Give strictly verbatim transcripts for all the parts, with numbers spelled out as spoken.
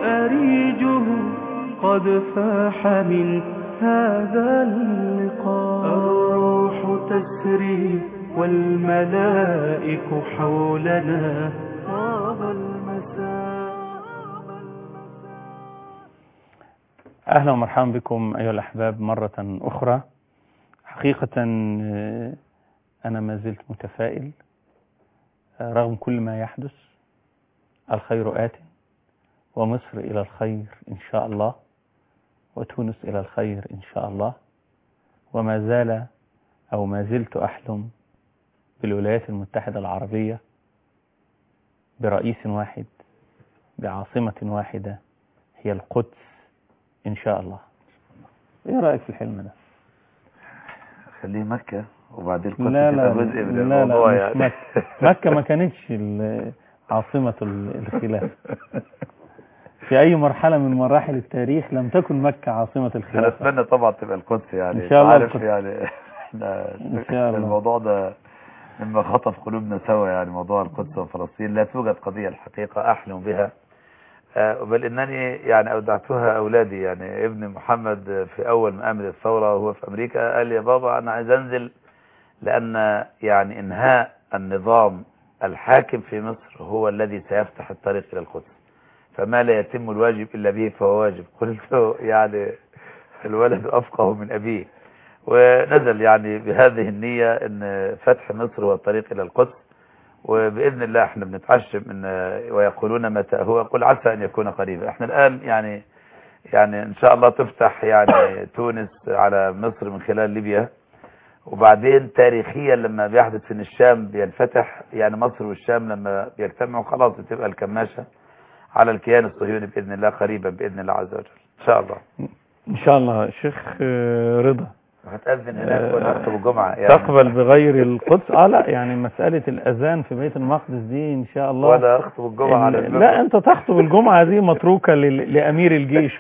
أريجه قد فاح من هذا اللقاء. الروح تسري والملائك حولنا، طاب المساء. أهلا ومرحبا بكم أيها الأحباب مرة أخرى. حقيقة أنا ما زلت متفائل رغم كل ما يحدث. الخير آت، ومصر إلى الخير إن شاء الله، وتونس إلى الخير إن شاء الله. وما زال أو ما زلت أحلم بالولايات المتحدة العربية برئيس واحد، بعاصمة واحدة هي القدس إن شاء الله. إيه رأيك في الحلم ده؟ خليه مكة وبعدين القدس لا لا تبقى جزء من لا الموضوع لا يعني. مكة. مكة ما كانتش عاصمة الخلافة في أي مرحلة من مراحل التاريخ. لم تكن مكة عاصمة أنا الخلافة. أتمنى طبعا تبقى القدس يعني. إن شاء الله عارف القدس. يعني احنا إن شاء الله. الموضوع ده مما خطف قلوبنا سوا يعني. موضوع القدس وفلسطين لا توجد قضية الحقيقة أحلم بها، بل إنني يعني أودعتها أولادي. يعني ابن محمد في أول ما قامت الثورة وهو في أمريكا قال يا بابا أنا عايز أنزل، لأن يعني إنهاء النظام الحاكم في مصر هو الذي سيفتح الطريق إلى القدس، فما لا يتم الواجب إلا به فهو واجب. قلت يعني الولد أفقه من أبيه، ونزل يعني بهذه النية أن فتح مصر هو الطريق إلى القدس. وبإذن الله احنا بنتعشم ان ويقولون متى هو، قل عسى أن يكون قريبا. احنا الآن يعني يعني إن شاء الله تفتح يعني تونس على مصر من خلال ليبيا، وبعدين تاريخيا لما بيحدث ان الشام بينفتح، يعني مصر والشام لما بيجتمعوا خلاص بتبقى الكماشة على الكيان الصهيوني بإذن الله قريبا بإذن الله عز وجل إن شاء الله. إن شاء الله. شيخ رضا هتأذن هناك ولا أخطب الجمعة يعني؟ تقبل بغير القدس؟ اه لا يعني مسألة الأذان في بيت المقدس دي إن شاء الله ولا أخطب الجمعة على ال... لا أنت تخطب الجمعة دي متروكة ل... لأمير الجيش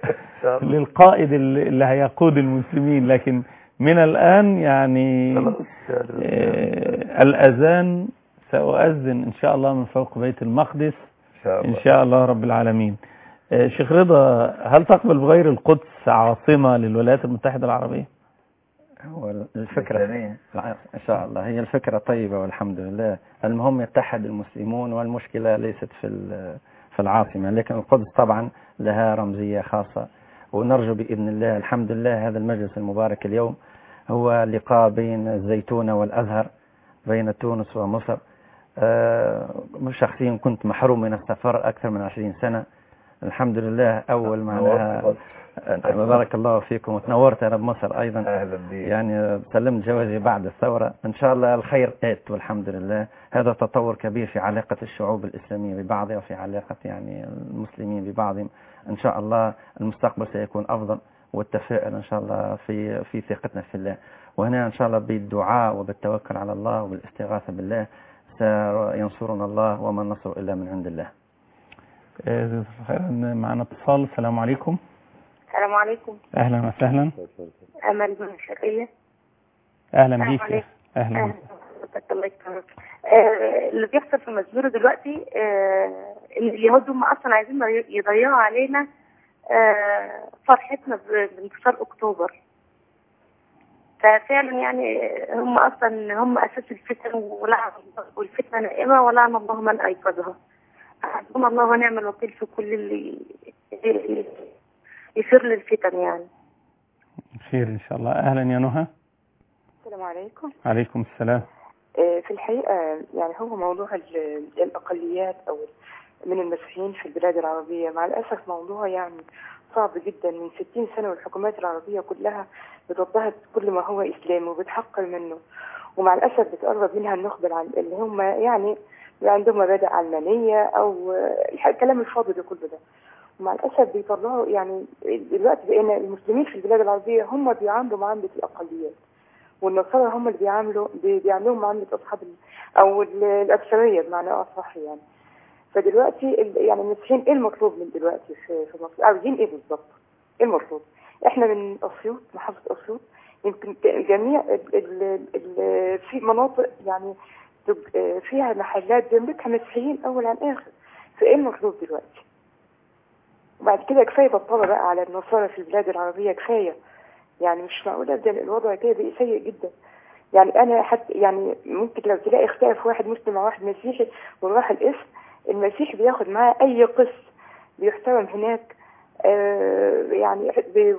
للقائد اللي هيقود المسلمين، لكن من الآن يعني آه الأذان سأؤذن إن شاء الله من فوق بيت المقدس إن شاء الله رب العالمين. آه شيخ رضا، هل تقبل بغير القدس عاصمة للولايات المتحدة العربية؟ هو الفكرة إن شاء الله هي الفكرة طيبة والحمد لله. المهم يتحد المسلمون، والمشكلة ليست في في العاصمة، لكن القدس طبعا لها رمزية خاصة. ونرجو بإذن الله الحمد لله هذا المجلس المبارك اليوم هو لقاء بين الزيتونة والأزهر، بين تونس ومصر. أه شخصيا كنت محروم من السفر أكثر من عشرين سنة. الحمد لله أول معناها بارك الله فيكم، وتنورت أنا بمصر أيضا. أهلا بي. يعني سلمت جوازي بعد الثورة. إن شاء الله الخير آت والحمد لله. هذا تطور كبير في علاقة الشعوب الإسلامية ببعضها وفي علاقة يعني المسلمين ببعضهم. إن شاء الله المستقبل سيكون أفضل، والتفاؤل إن شاء الله في في ثقتنا في الله. وهنا إن شاء الله بالدعاء وبالتوكل على الله وبالاستغاثة بالله سينصرنا الله، وما النصر إلا من عند الله. معنا اتصال. السلام عليكم. السلام عليكم. اهلا وسهلا. امل من الشرقيه. اهلا بيك. اهلا. الله يكرمك. آه اللي بيحصل في المسجد دلوقتي آه ان اليهود هم اصلا عايزين يضيعوا علينا آه فرحتنا بانتصار اكتوبر. ففعلا يعني هم اصلا هم اساس الفتن، ولعن والفتنه نائمه ولعن الله من ايقظها. حسبنا الله ونعم الوكيل في كل اللي يصير للفتن يعني. خير إن شاء الله. أهلا يا نهى. السلام عليكم. عليكم السلام. في الحقيقة يعني هو موضوع الأقليات أو من المسيحيين في البلاد العربية مع الأسف موضوع يعني صعب جدا. من ستين سنة والحكومات العربية كلها بتضطهد كل ما هو إسلامي وبتحقر منه، ومع الأسف بتقرب منها النخبة اللي هم يعني عندهم مبادئ علمانية أو الكلام الفاضي ده كله ده. ومع الأسف بيطلعوا يعني دلوقتي بقينا المسلمين في البلاد العربية هم بيعاملوا معاملة الأقليات، والنصارى هم اللي بيعاملوا بيعملوا معاملة أصحاب أو الأكثرية بمعنى أصح يعني. فدلوقتي يعني المسيحيين إيه المطلوب من دلوقتي في في مصر؟ عاوزين إيه بالظبط؟ إيه المطلوب؟ إحنا من أسيوط، محافظة أسيوط، يمكن جميع ال ال ال في مناطق يعني فيها محلات بيملكها مسيحيين أول عن آخر. فإيه المطلوب دلوقتي؟ وبعد كده كفايه بطاله بقى على النصارى في البلاد العربيه، كفايه يعني. مش معقوله ده الوضع كده بقى سيء جدا. يعني انا حتى يعني ممكن لو تلاقي اختلاف واحد مسلم مع واحد مسيحي ونروح القسم، المسيحي بياخد معاه اي قس بيحترم هناك، آه يعني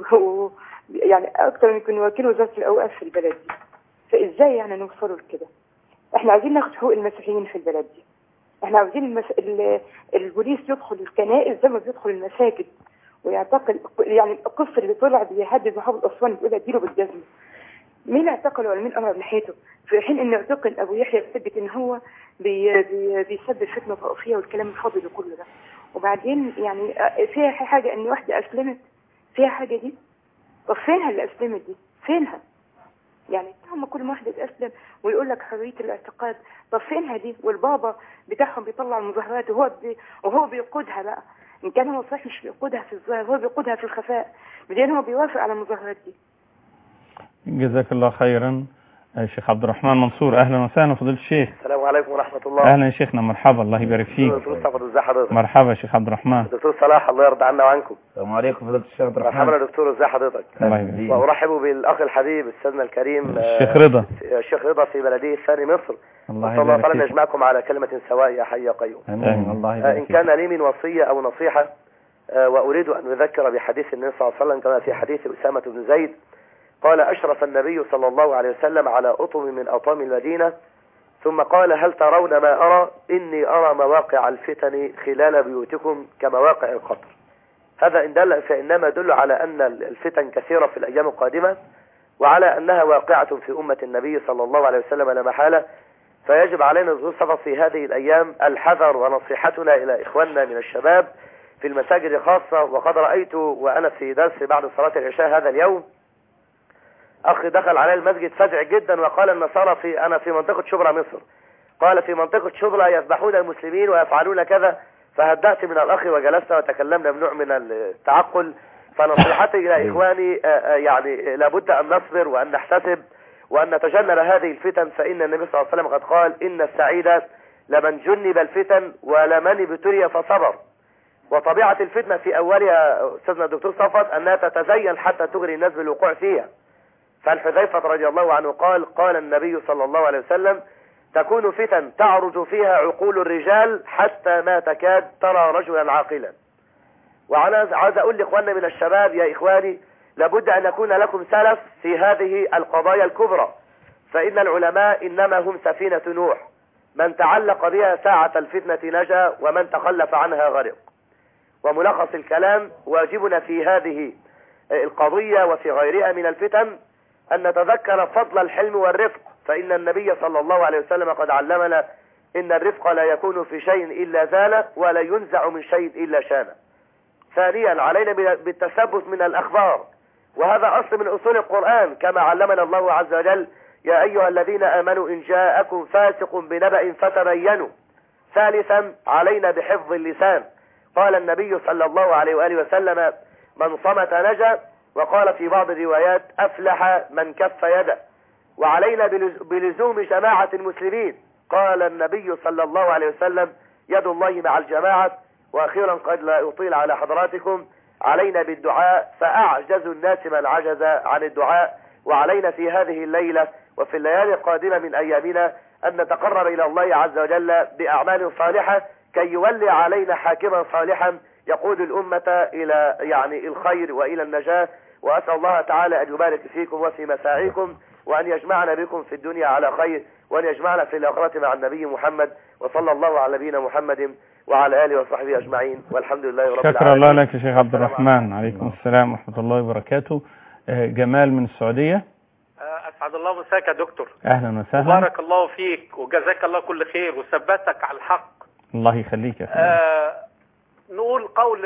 يعني اكتر من يكون وكيل وزاره الاوقاف في البلد دي. فازاي يعني نوصلوا لكده؟ احنا عايزين ناخد حقوق المسيحيين في البلد دي. احنا عاوزين المس... ال... البوليس يدخل الكنائس زي ما بيدخل المساجد ويعتقل. يعني القصه اللي طلع بيهدد محافظ اسوان بيقول اديله بالجزمه، مين اعتقله ولا مين امر ناحيته؟ في حين ان اعتقل ابو يحيى بيثبت ان هو بي... بي... بيسبب فتنه طائفيه والكلام الفاضي ده كله ده. وبعدين يعني فيها حاجه ان واحده اسلمت، فيها حاجه دي؟ طب فينها اللي اسلمت دي؟ فينها؟ يعني هم كل واحد يتأسلم ويقول لك حرية الاعتقاد، طب فينها دي؟ والبابا بتاعهم بيطلع المظاهرات وهو بي وهو بيقودها بقى، إن كان هو صحيح مش بيقودها في الظاهر، هو بيقودها في الخفاء، بدين هو بيوافق على المظاهرات دي. جزاك الله خيرا. الشيخ عبد الرحمن منصور، اهلا وسهلا فضيلة الشيخ. السلام عليكم ورحمة الله. اهلا يا شيخنا، مرحبا، الله يبارك فيك. دكتور مصطفى، ازي حضرتك؟ مرحبا يا شيخ عبد الرحمن. دكتور صلاح، الله يرضى عنا وعنكم. السلام عليكم فضيلة الشيخ عبد الرحمن. مرحبا يا دكتور، ازي حضرتك؟ الله يبارك فيك. وارحب بالاخ الحبيب استاذنا الكريم الشيخ رضا. الشيخ رضا في بلديه الثاني مصر. الله صلى الله يبارك عليه يجمعكم على كلمة سواء يا حي يا قيوم. امين. الله يبارك ان فيك. كان لي من وصية او نصيحة، واريد ان اذكر بحديث النبي صلى الله عليه وسلم كما في حديث اسامة بن زيد قال: أشرف النبي صلى الله عليه وسلم على أطم من أطام المدينة ثم قال: هل ترون ما أرى؟ إني أرى مواقع الفتن خلال بيوتكم كمواقع القطر. هذا إن دل فإنما يدل على أن الفتن كثيرة في الأيام القادمة، وعلى أنها واقعة في أمة النبي صلى الله عليه وسلم لا محالة. فيجب علينا الظهور في هذه الأيام الحذر، ونصيحتنا إلى إخواننا من الشباب في المساجد خاصة. وقد رأيت وأنا في درس بعد صلاة العشاء هذا اليوم أخ دخل على المسجد فزع جدا وقال: النصارى في أنا في منطقة شبرا مصر، قال في منطقة شبرا يذبحون المسلمين ويفعلون كذا. فهدأت من الأخ وجلسنا وتكلمنا بنوع من التعقل. فنصيحتي إلى إخواني يعني لابد أن نصبر وأن نحتسب وأن نتجنب هذه الفتن، فإن النبي صلى الله عليه وسلم قد قال: إن السعيد لمن جنب الفتن ولمن ابتلي فصبر. وطبيعة الفتنة في أولها أستاذنا الدكتور صفت أنها تتزين حتى تغري الناس بالوقوع فيها. فعن حذيفة رضي الله عنه قال: قال النبي صلى الله عليه وسلم: تكون فتن تعرج فيها عقول الرجال حتى ما تكاد ترى رجلا عاقلا. وأنا عايز أقول لإخواننا من الشباب: يا إخواني، لابد أن يكون لكم سلف في هذه القضايا الكبرى، فإن العلماء إنما هم سفينة نوح، من تعلق بها ساعة الفتنة نجا ومن تخلف عنها غرق. وملخص الكلام: واجبنا في هذه القضية وفي غيرها من الفتن أن نتذكر فضل الحلم والرفق، فإن النبي صلى الله عليه وسلم قد علمنا إن الرفق لا يكون في شيء إلا زانه ولا ينزع من شيء إلا شانه. ثانيا، علينا بالتثبت من الأخبار، وهذا أصل من أصول القرآن كما علمنا الله عز وجل: يا أيها الذين آمنوا إن جاءكم فاسق بنبأ فتبينوا. ثالثا، علينا بحفظ اللسان، قال النبي صلى الله عليه وآله وسلم: من صمت نجا، وقال في بعض الروايات: أفلح من كف يده. وعلينا بلزوم جماعة المسلمين، قال النبي صلى الله عليه وسلم: يد الله مع الجماعة. وأخيرا قد لا أطيل على حضراتكم، علينا بالدعاء، فأعجز الناس من عجز عن الدعاء. وعلينا في هذه الليلة وفي الليالي القادمة من أيامنا أن نتقرب إلى الله عز وجل بأعمال صالحة كي يولي علينا حاكما صالحا يقود الأمة إلى يعني الخير وإلى النجاة. وأسأل الله تعالى أن يبارك فيكم وفي مساعيكم، وأن يجمعنا بكم في الدنيا على خير، وأن يجمعنا في الآخرة مع النبي محمد. وصلى الله على نبينا محمد وعلى آله وصحبه أجمعين، والحمد لله رب العالمين. شكرا الله لك يا شيخ عبد الرحمن. عليكم السلام ورحمة الله وبركاته. جمال من السعودية. أسعد الله مساك يا دكتور. أهلا وسهلا. بارك الله فيك وجزاك الله كل خير وثبتك على الحق. الله يخليك يا فندم. آه نقول قول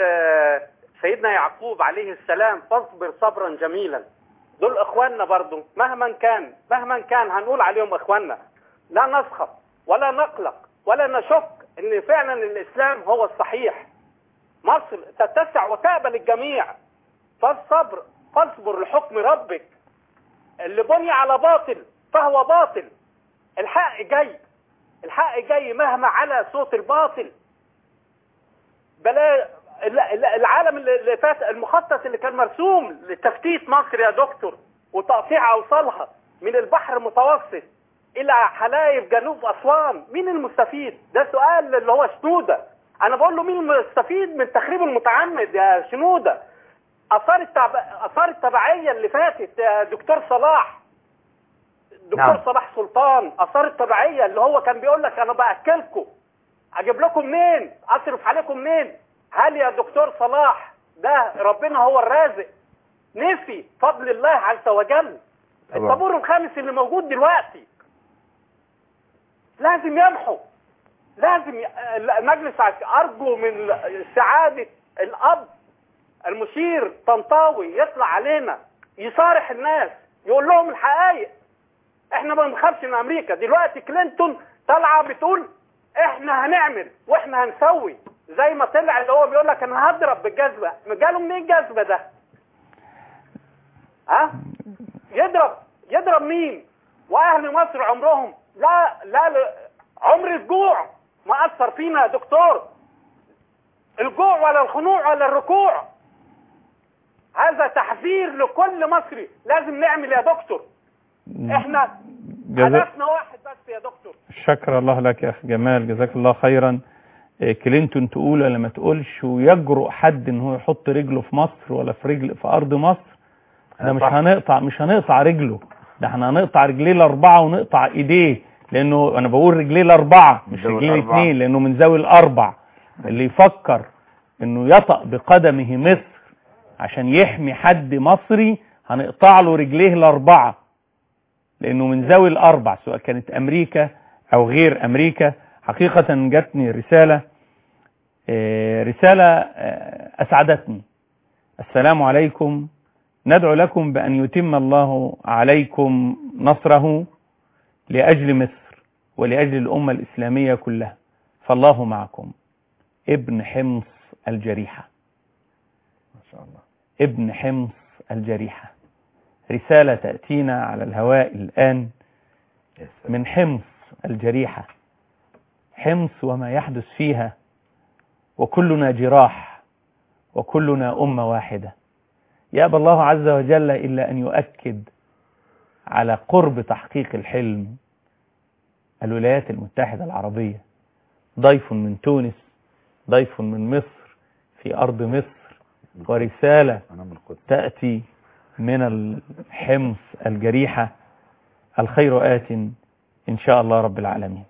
سيدنا يعقوب عليه السلام: فاصبر صبرا جميلا. دول اخواننا برضو، مهما كان مهما كان هنقول عليهم اخواننا، لا نسخط ولا نقلق ولا نشك ان فعلا الاسلام هو الصحيح. مصر تتسع وتقبل الجميع، فالصبر فاصبر لحكم ربك. اللي بني على باطل فهو باطل. الحق جاي، الحق جاي مهما على صوت الباطل. بلا العالم اللي فات، المخطط اللي كان مرسوم لتفتيت مصر يا دكتور وتقطيع اوصالها من البحر المتوسط الى حلايب جنوب اسوان، مين المستفيد؟ ده سؤال اللي هو شنودة. انا بقول له مين المستفيد من تخريب المتعمد يا شنودة؟ اثار التعب... اثار التبعية اللي فاتت يا دكتور صلاح، دكتور نعم. صلاح سلطان، اثار التبعية اللي هو كان بيقول لك انا باكلكم، اجيب لكم منين؟ اصرف عليكم منين؟ هل يا دكتور صلاح ده ربنا هو الرازق؟ نفي فضل الله عز وجل. الطابور الخامس اللي موجود دلوقتي لازم يمحو، لازم ي... مجلس ارجو من سعادة الاب المشير طنطاوي يطلع علينا يصارح الناس، يقول لهم الحقائق. احنا ما بنخافش من امريكا. دلوقتي كلينتون طالعه بتقول احنا هنعمل واحنا هنسوي، زي ما طلع اللي هو بيقول لك انا هضرب بالجزمه. جاله منين الجزمه ده؟ ها؟ يضرب يضرب مين؟ واهل مصر عمرهم لا لا, لا عمر الجوع ما اثر فينا يا دكتور. الجوع ولا الخنوع ولا الركوع. هذا تحذير لكل مصري، لازم نعمل يا دكتور. احنا هدفنا واحد بس يا دكتور. شكر الله لك يا اخي جمال، جزاك الله خيرا. كلينتون تقول ولا ما تقولش، ويجرؤ حد ان هو يحط رجله في مصر ولا في رجل في ارض مصر، ده مش هنقطع مش هنقطع رجله، ده احنا هنقطع رجليه الاربعه ونقطع ايديه، لانه انا بقول رجليه الاربعه مش رجليه الاثنين، لانه من ذوي الاربع. اللي يفكر انه يطأ بقدمه مصر عشان يحمي حد مصري هنقطع له رجليه الاربعه، لانه من ذوي الاربع، سواء كانت امريكا او غير امريكا. حقيقة جاتني رسالة رسالة اسعدتني. السلام عليكم، ندعو لكم بان يتم الله عليكم نصره لاجل مصر ولاجل الامة الاسلامية كلها، فالله معكم. ابن حمص الجريحة، ما شاء الله، ابن حمص الجريحة. رسالة تأتينا على الهواء الآن من حمص الجريحة. حمص وما يحدث فيها، وكلنا جراح وكلنا أمة واحدة. يأبى الله عز وجل إلا أن يؤكد على قرب تحقيق الحلم. الولايات المتحدة العربية، ضيف من تونس، ضيف من مصر في أرض مصر، ورسالة تأتي من الحمص الجريحة. الخير آت إن شاء الله رب العالمين.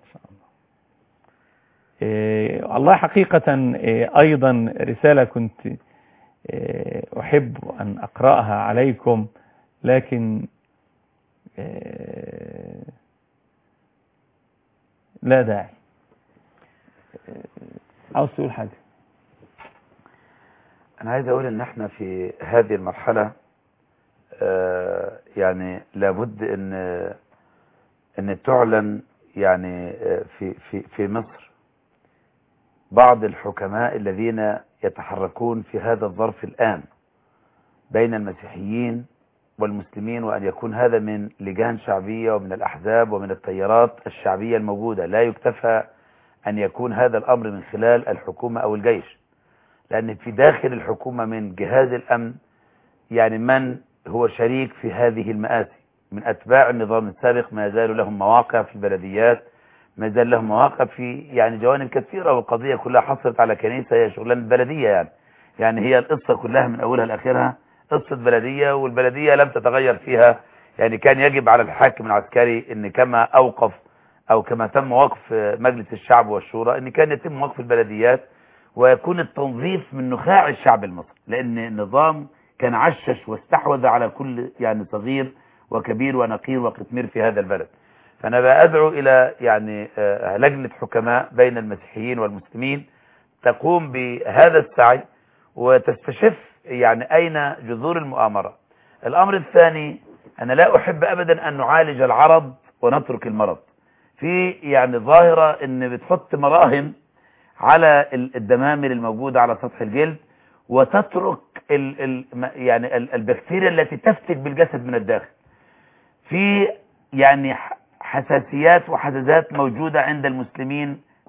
إيه الله حقيقة إيه أيضا رسالة كنت إيه أحب أن أقرأها عليكم، لكن إيه لا داعي. إيه عاوز تقول حاجة؟ أنا عايز أقول إن إحنا في هذه المرحلة آه يعني لابد إن إن تعلن يعني في في في مصر بعض الحكماء الذين يتحركون في هذا الظرف الآن بين المسيحيين والمسلمين، وأن يكون هذا من لجان شعبية ومن الأحزاب ومن التيارات الشعبية الموجودة. لا يكتفى أن يكون هذا الأمر من خلال الحكومة أو الجيش، لأن في داخل الحكومة من جهاز الأمن يعني من هو شريك في هذه المآسي من أتباع النظام السابق، ما زالوا لهم مواقع في البلديات، ما زال لهم مواقع في يعني جوانب كثيرة، والقضية كلها حصلت على كنيسة هي شغلان البلدية. يعني يعني هي القصة كلها من أولها لآخرها قصة بلدية، والبلدية لم تتغير فيها. يعني كان يجب على الحاكم العسكري أن كما أوقف أو كما تم وقف مجلس الشعب والشورى أن كان يتم وقف البلديات، ويكون التنظيف من نخاع الشعب المصري، لأن النظام كان عشش واستحوذ على كل يعني صغير وكبير ونقير وقطمير في هذا البلد. فأنا بأدعو إلى يعني لجنة حكماء بين المسيحيين والمسلمين تقوم بهذا السعي وتستشف يعني أين جذور المؤامرة. الأمر الثاني، أنا لا أحب أبدا أن نعالج العرض ونترك المرض. في يعني ظاهرة أن بتحط مراهم على الدمامل الموجودة على سطح الجلد، وتترك ال ال يعني البكتيريا التي تفتك بالجسد من الداخل. في يعني حساسيات وحزازات موجودة عند المسلمين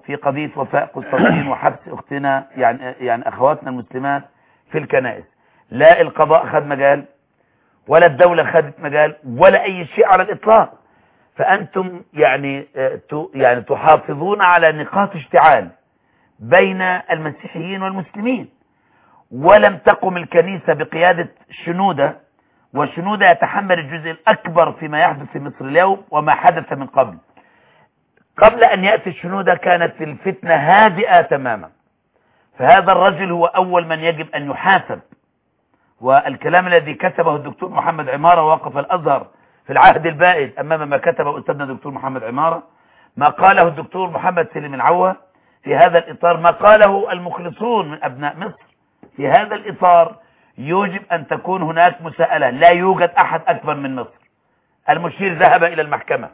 في قضية وفاء قسطنطين وحبس أختنا يعني يعني أخواتنا المسلمات في الكنائس. لا القضاء خد مجال ولا الدولة خدت مجال ولا أي شيء على الإطلاق. فأنتم يعني يعني تحافظون على نقاط اشتعال بين المسيحيين والمسلمين، ولم تقم الكنيسة بقيادة شنودة، وشنودة يتحمل الجزء الأكبر فيما يحدث في مصر اليوم وما حدث من قبل. قبل أن يأتي الشنودة كانت الفتنة هادئة تماما، فهذا الرجل هو أول من يجب أن يحاسب. والكلام الذي كتبه الدكتور محمد عمارة ووقف الأزهر في العهد البائد أمام ما كتبه أستاذنا الدكتور محمد عمارة، ما قاله الدكتور محمد سليم العوة في هذا الإطار، ما قاله المخلصون من أبناء مصر في هذا الإطار، يجب أن تكون هناك مساءلة. لا يوجد أحد أكبر من مصر. المشير ذهب إلى المحكمة،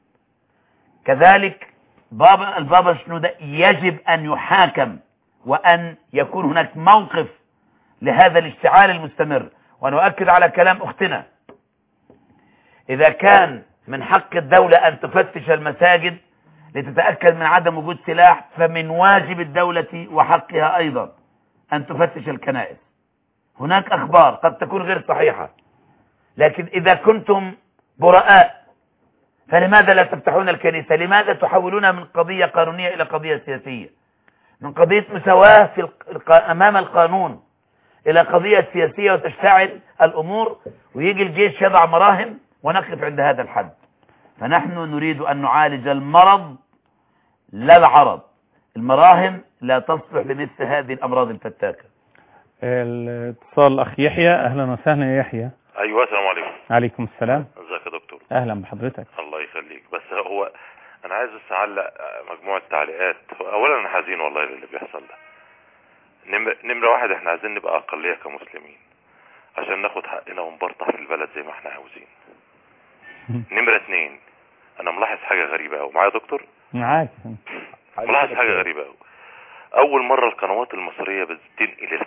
كذلك بابا البابا شنودة يجب أن يحاكم، وأن يكون هناك موقف لهذا الاشتعال المستمر. وأنا أؤكد على كلام أختنا، إذا كان من حق الدولة أن تفتش المساجد لتتأكد من عدم وجود سلاح، فمن واجب الدولة وحقها أيضا أن تفتش الكنائس. هناك أخبار قد تكون غير صحيحة، لكن إذا كنتم براء فلماذا لا تفتحون الكنيسة؟ لماذا تحولونها من قضية قانونية إلى قضية سياسية، من قضية مساواة في الق... أمام القانون إلى قضية سياسية، وتشتعل الأمور ويجي الجيش يضع مراهم ونقف عند هذا الحد؟ فنحن نريد أن نعالج المرض لا العرض. المراهم لا تصلح لمثل هذه الأمراض الفتاكة. الاتصال الأخ يحيى. أهلا وسهلا يا يحيى. أيوة السلام عليكم. عليكم السلام. ازيك يا دكتور؟ أهلا بحضرتك. الله يخليك. بس هو أنا عايز بس أعلق مجموعة تعليقات. أولا أنا حزين والله اللي بيحصل ده. نمرة نمرة واحد، احنا عايزين نبقى أقلية كمسلمين عشان ناخد حقنا ونبرطح في البلد زي ما احنا عاوزين. نمرة اتنين، أنا ملاحظ حاجة غريبة أوي. معايا يا دكتور؟ معاك. ملاحظ حاجة غريبة أوي. أول مرة القنوات المصرية بتنقل.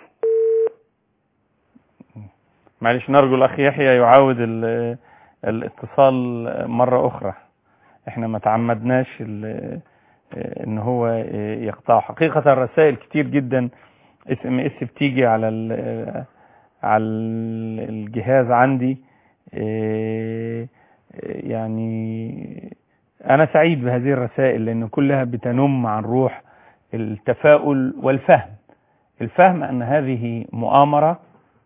معلش نرجو الأخ يحيى يعاود الاتصال مرة أخرى. احنا ما تعمدناش ان هو يقطع. حقيقة الرسائل كتير جدا اس ام اس بتيجي على على الجهاز عندي. يعني انا سعيد بهذه الرسائل لان كلها بتنم عن روح التفاؤل والفهم. الفهم ان هذه مؤامرة،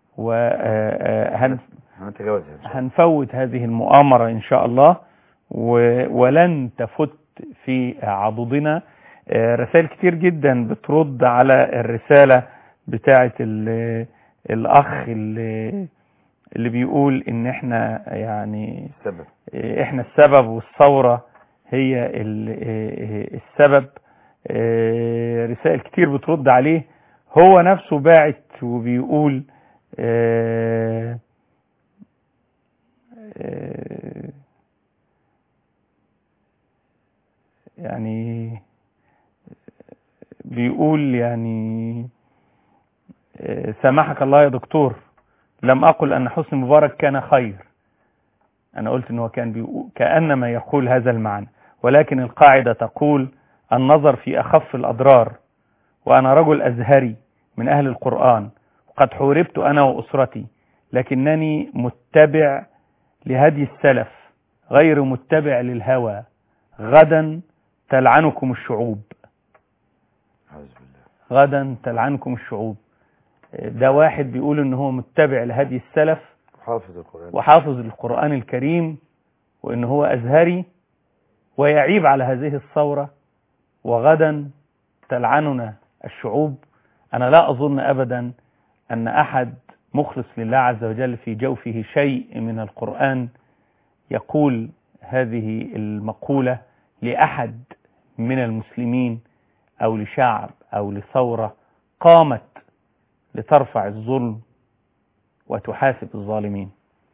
وهنفوت هذه المؤامرة إن شاء الله، ولن تفت في عضدنا. رسائل كتير جدا بترد على الرسالة بتاعة الأخ اللي, اللي بيقول إن إحنا يعني السبب. إحنا السبب والثورة هي السبب. رسائل كتير بترد عليه. هو نفسه باعت وبيقول آه آه يعني بيقول يعني آه سامحك الله يا دكتور، لم أقل أن حسني مبارك كان خير. أنا قلت أنه كان بيقول كأنما يقول هذا المعنى، ولكن القاعدة تقول النظر في أخف الأضرار، وأنا رجل أزهري من أهل القرآن، قد حوربت أنا وأسرتي، لكنني متبع لهدي السلف غير متبع للهوى. غدا تلعنكم الشعوب. غدا تلعنكم الشعوب. ده واحد بيقول ان هو متبع لهدي السلف وحافظ القرآن وحافظ القرآن الكريم، وان هو أزهري، ويعيب على هذه الثورة. وغدا تلعننا الشعوب. أنا لا أظن أبدا أن أحد مخلص لله عز وجل في جوفه شيء من القرآن يقول هذه المقولة لأحد من المسلمين أو لشعب أو لثورة قامت لترفع الظلم وتحاسب الظالمين.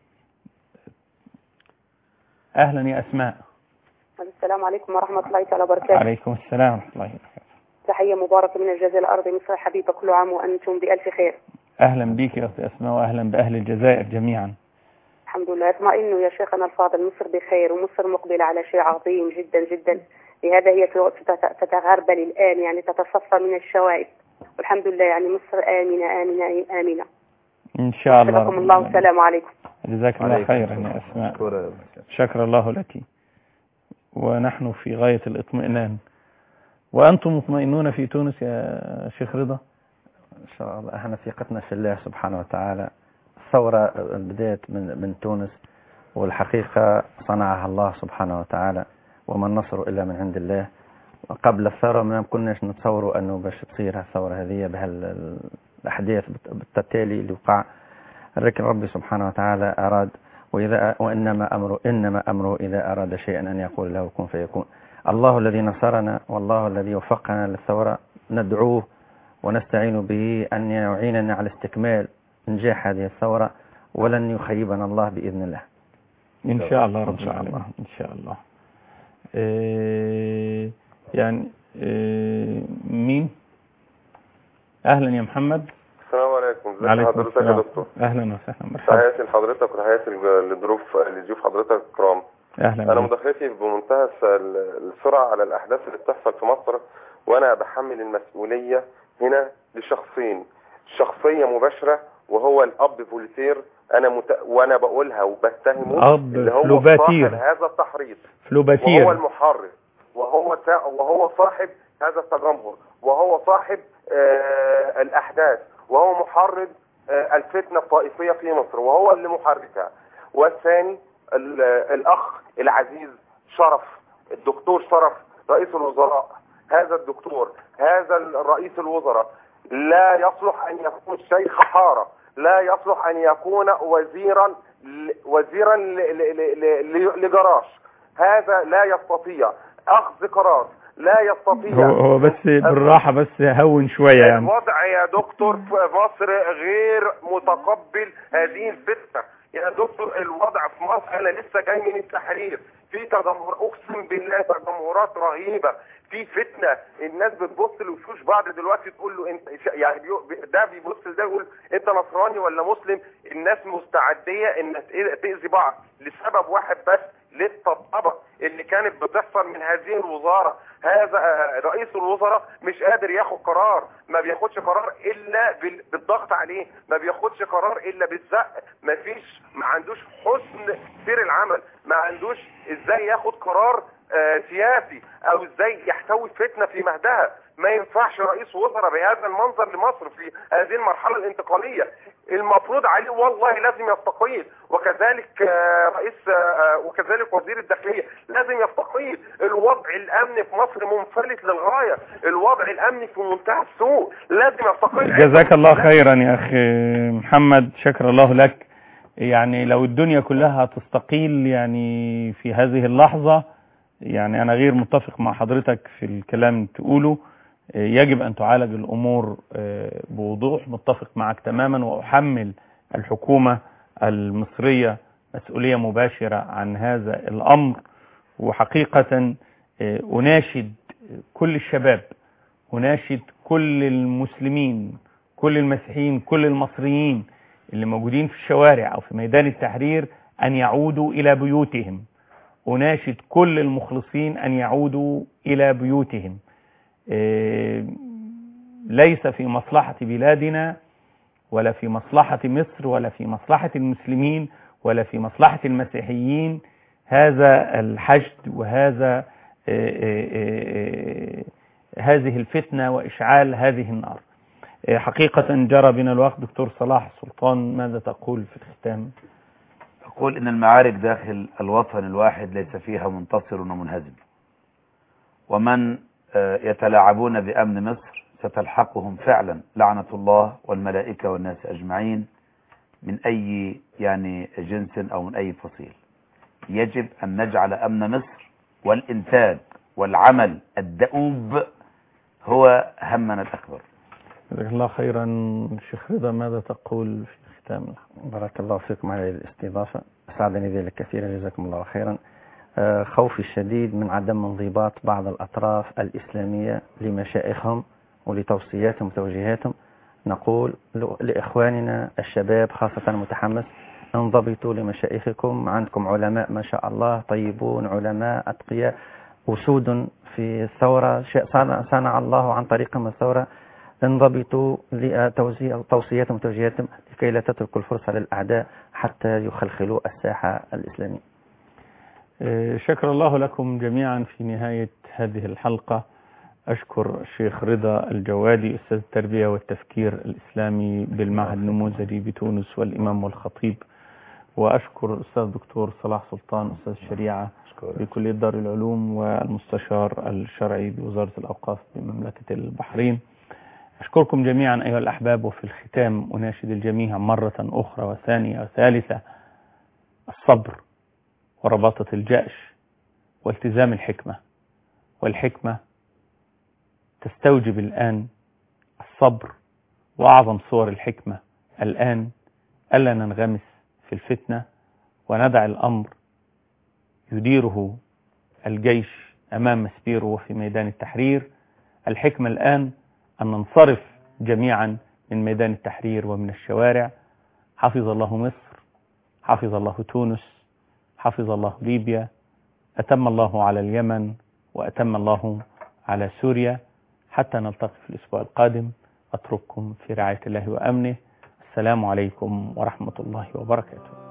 أهلا يا أسماء. السلام عليكم ورحمة الله تعالى وبركاته. عليكم السلام ورحمة الله وبركاته. تحية مباركة من الجزائر الأرض مصر حبيبة، كل عام وأنتم بألف خير. أهلا بك يا أختي أسماء، وأهلا بأهل الجزائر جميعا. الحمد لله. اطمئنوا يا شيخنا الفاضل، مصر بخير، ومصر مقبلة على شيء عظيم جدا جدا. لهذا هي تتغربل الآن، يعني تتصفى من الشوائب، والحمد لله يعني مصر آمنة آمنة آمنة إن شاء الله. شكركم الله والسلام عليكم. جزاك الله خيرا يا أسماء، شكر الله لك، ونحن في غاية الاطمئنان. وأنتم مطمئنون في تونس يا شيخ رضا؟ إن شاء الله احنا ثقتنا في الله سبحانه وتعالى. الثورة بدأت من من تونس، والحقيقة صنعها الله سبحانه وتعالى، وما النصر إلا من عند الله. قبل الثورة ما كناش نتصوروا أنه باش تصير الثورة هذه بهالأحداث بالتالي اللي وقع، لكن ربي سبحانه وتعالى أراد، وإذا وإنما أمره إنما أمره إذا أراد شيئا أن يقول له كن فيكون. الله الذي نصرنا والله الذي وفقنا للثورة، ندعوه ونستعين به أن يعيننا على استكمال إنجاح هذه الثورة، ولن يخيبنا الله بإذن الله إن شاء الله رب العالمين. إن شاء الله. إيه يعني إيه مين؟ أهلا يا محمد. السلام عليكم. ازي حضرتك يا دكتور؟ أهلا وسهلا، مرحبا. تحياتي لحضرتك وتحياتي لضيوف لضيوف حضرتك الكرام. أهلا. أنا مداخلتي بمنتهى السرعة على الأحداث اللي بتحصل في مصر، وأنا بحمل المسؤولية هنا لشخصين، شخصية مباشرة وهو الأب فولتير. أنا مت... وأنا بقولها وبتهمه اللي هو فلوباتير. صاحب هذا التحريض، فلوباتير، وهو المحرض، وهو تا... وهو صاحب هذا التجمهر، وهو صاحب آه الأحداث، وهو محرض آه الفتنة الطائفية في مصر، وهو اللي محركها. والثاني الأخ العزيز شرف، الدكتور شرف رئيس الوزراء. هذا الدكتور، هذا الرئيس الوزراء لا يصلح أن يكون شيخ حارة، لا يصلح أن يكون وزيرا وزيرا لجراش. هذا لا يستطيع أخذ قرار، لا يستطيع. هو, هو بس بالراحة، بس هون شوية يعني. الوضع يا دكتور في مصر غير متقبل هذه الفتنة يا دكتور. الوضع في مصر، أنا لسه جاي من التحرير، في تجمهر، أقسم بالله تجمهرات رهيبة، في فتنة. الناس بتبص لوشوش بعض دلوقتي تقول له انت، يعني ده بيبص لده يقول انت نصراني ولا مسلم. الناس مستعدية ان تأذي بعض لسبب واحد بس، للطبطبة اللي كانت بتحصل من هذه الوزارة. هذا رئيس الوزراء مش قادر ياخد قرار، ما بياخدش قرار الا بالضغط عليه، ما بياخدش قرار الا بالزق، ما فيش، ما عندوش حسن سير العمل، ما عندوش ازاي ياخد قرار آه سياسي، او ازاي يحتوي فتنة في مهدها. ما ينفعش رئيس وزراء بهذا المنظر لمصر في هذه المرحلة الانتقالية. المفروض عليه والله لازم يستقيل، وكذلك آه رئيس آه وكذلك وزير الداخلية لازم يستقيل. الوضع الامني في مصر منفلت للغاية، الوضع الامني في منتهى السوء، لازم يستقيل. جزاك الله خيرا يا اخي محمد، شكر الله لك. يعني لو الدنيا كلها تستقيل يعني في هذه اللحظة، يعني أنا غير متفق مع حضرتك في الكلام تقوله. يجب أن تعالج الأمور بوضوح، متفق معك تماما، وأحمل الحكومة المصرية مسؤولية مباشرة عن هذا الأمر. وحقيقة أناشد كل الشباب، أناشد كل المسلمين، كل المسيحيين، كل المصريين اللي موجودين في الشوارع أو في ميدان التحرير أن يعودوا إلى بيوتهم. أناشد كل المخلصين أن يعودوا إلى بيوتهم. ليس في مصلحة بلادنا ولا في مصلحة مصر ولا في مصلحة المسلمين ولا في مصلحة المسيحيين هذا الحشد وهذا هذه الفتنة وإشعال هذه النار. حقيقة جرى بنا الوقت. دكتور صلاح سلطان، ماذا تقول في الختام؟ أقول إن المعارك داخل الوطن الواحد ليس فيها منتصر ومنهزم، ومن يتلاعبون بأمن مصر ستلحقهم فعلا لعنة الله والملائكة والناس أجمعين من أي يعني جنس أو من أي فصيل. يجب أن نجعل أمن مصر والإنتاج والعمل الدؤوب هو همنا الأكبر. جزاك الله خيرا. شيخ رضا، ماذا تقول في الختام؟ بارك الله فيكم على الاستضافة، أسعدني ذلك كثيرا، جزاكم الله خيرا. خوفي الشديد من عدم انضباط بعض الأطراف الإسلامية لمشائخهم ولتوصياتهم وتوجيهاتهم. نقول لإخواننا الشباب خاصة المتحمس، انضبطوا لمشائخكم، عندكم علماء ما شاء الله طيبون، علماء أتقياء، أسود في الثورة، شيء صنع, صنع الله عن طريقهم الثورة، انضبطوا لتوزيع توصياتهم وتوجيهاتهم لكي لا تتركوا الفرصة للأعداء حتى يخلخلوا الساحة الإسلامية. شكر الله لكم جميعا. في نهاية هذه الحلقة أشكر الشيخ رضا الجوادي أستاذ التربية والتفكير الإسلامي بالمعهد النموذجي بتونس والإمام والخطيب، وأشكر الأستاذ الدكتور صلاح سلطان أستاذ الشريعة بكلية دار العلوم والمستشار الشرعي بوزارة الأوقاف بمملكة البحرين. أشكركم جميعا أيها الأحباب. وفي الختام أناشد الجميع مرة أخرى وثانية وثالثة الصبر ورباطة الجأش والتزام الحكمة، والحكمة تستوجب الآن الصبر، وأعظم صور الحكمة الآن ألا ننغمس في الفتنة وندع الأمر يديره الجيش أمام مسبيره وفي ميدان التحرير. الحكمة الآن أن ننصرف جميعا من ميدان التحرير ومن الشوارع. حفظ الله مصر، حفظ الله تونس، حفظ الله ليبيا، أتم الله على اليمن، وأتم الله على سوريا. حتى نلتقي في الأسبوع القادم أترككم في رعاية الله وأمنه. السلام عليكم ورحمة الله وبركاته.